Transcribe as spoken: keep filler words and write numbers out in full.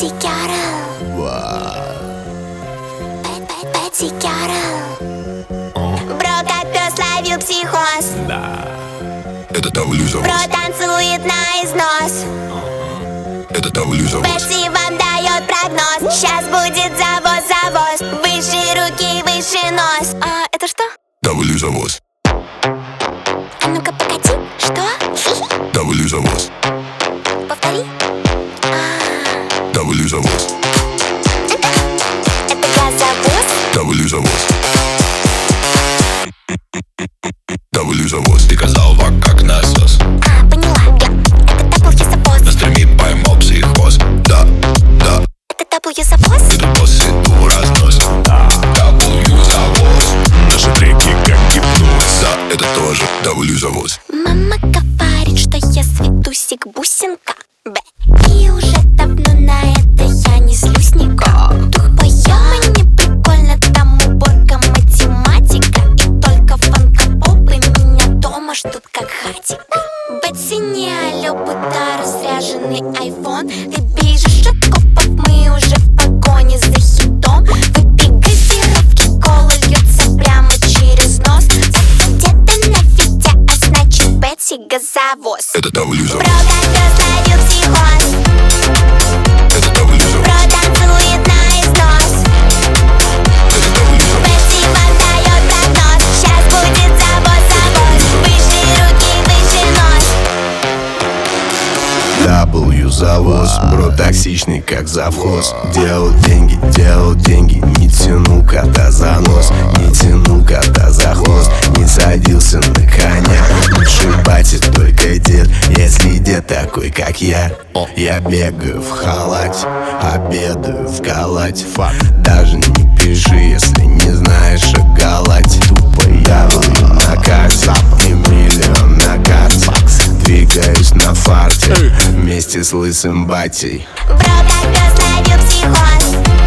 Пэтти Кэрол. Пэтти Кэрол. Бро, как пес ловил психоз. Да. Это там Люза. Бро танцует на износ. Это там Люза. Пэтти вам дает прогноз. Сейчас будет завоз, завоз. Выше руки, выше нос. А это что? Там Люза воз. А ну-ка покати. Что? Там Люза воз. Повтори. Там Люза воз. Это газовоз. Там Люза воз. Там Люза воз. Ты казалва как насос. А, поняла, я. Это W-завоз. На стриме поймал психоз. Да, да. Это W-завоз. Это босс иду разнос. Да, W-завоз. Наши треки как гипноз. Да, это тоже W-завоз. Мама говорит, что я светусик бусинка. Б. И уже давно на это я не злюсь никак. Тупая, мне прикольно, там уборка, математика. И только фанка-попы меня дома ждут как хатик. Бетси не алё, будто разряженный айфон. Ты бежишь от копов, мы уже в погоне за хитом. Выпей газировки, кола льется прямо через нос. Где-то на фите, а значит Бетси газовоз. Это там Люза Бро, воз. как пес ловил психоз. Это там Люза Бро воз. танцует на износ. Это там Люза воз. Бетси вам дает прогноз. Сейчас будет завоз, завоз. Выше руки, выше нос. W-завоз, бро токсичный как завхоз. Делал деньги, делал деньги, не тянул кота за нос. Не тянул кота за хвост, не садился на коня. Лучший батя только дед, если дед такой как я. Я бегаю в халате, обедаю в галате. Даже не пиши, если не знаешь о галате. Тупо я на карте, и миллион на карте. Двигаюсь на фарте, вместе с лысым батей. Бро, как пес ловил психоз.